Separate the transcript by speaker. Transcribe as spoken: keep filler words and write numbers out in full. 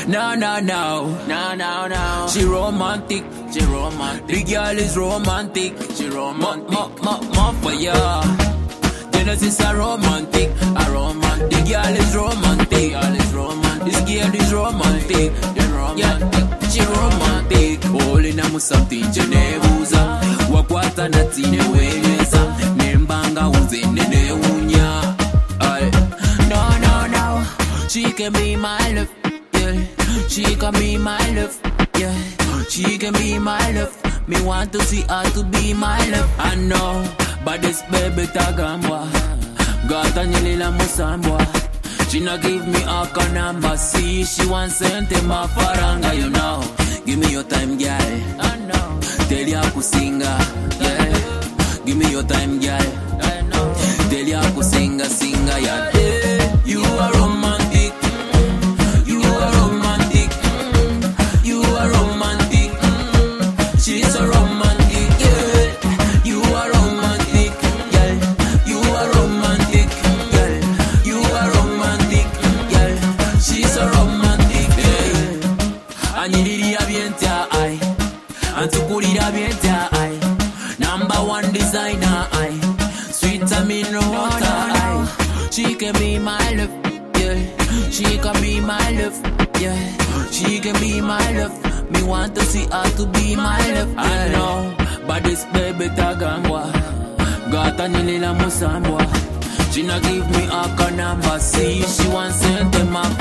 Speaker 1: No, no, no,
Speaker 2: No, no, no.
Speaker 1: she romantic.
Speaker 2: She romantic.
Speaker 1: The girl is romantic.
Speaker 2: She romantic.
Speaker 1: More, more, more for ya. Genesis a romantic.
Speaker 2: A romantic.
Speaker 1: The girl is romantic.
Speaker 2: Girl is romantic.
Speaker 1: This girl is romantic.
Speaker 2: You're romantic.
Speaker 1: Yeah, she romantic. All in a musati jenebuza. Wakwata na tine wenyeza. Nembanga uze nene unya. Ay. No, no, no. She can be my love. Yeah. She can be my love. Yeah. She can be my love. Me want to see her to be my love. I know. But this baby tagambwa. Gata nyelila musambwa. She not give me a number. See, she want sente ma faranga, you know. Give me your time, girl. I know. Tell ya kusinga, yeah. Give me your time, girl. I know. Tell ya kusinga, singa, yeah. Yeah. You are romantic. You are romantic. You are romantic. She's a romantic, yeah. You are romantic, girl. You are romantic, girl. You are romantic, girl. She's a romantic, yeah. Anyiriria bienta ai, antukurira bienta ai. Number one designer ai, sweet amino water ai. She can be my love, yeah. She can be my love, yeah. She can be my love. Me want to see her to be my love. I know, but this baby tagambwa. Gata nilila musambwa. She not give me a number. See, she wants sente ma